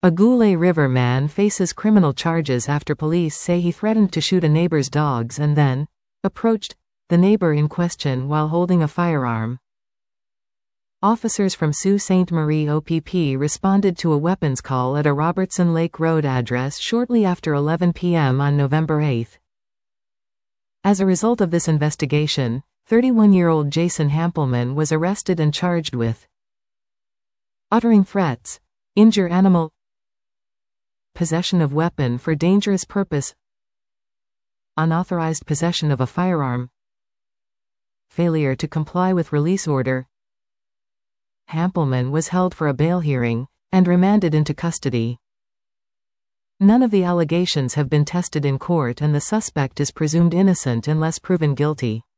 A Goulet River man faces criminal charges after police say he threatened to shoot a neighbor's dogs and then approached the neighbor in question while holding a firearm. Officers from Sault Ste. Marie OPP responded to a weapons call at a Robertson Lake Road address shortly after 11 p.m. on November 8. As a result of this investigation, 31-year-old Jason Hampelman was arrested and charged with uttering threats, injure animal, possession of weapon for dangerous purpose, unauthorized possession of a firearm, failure to comply with release order. Hampelman was held for a bail hearing and remanded into custody. None of the allegations have been tested in court and the suspect is presumed innocent unless proven guilty.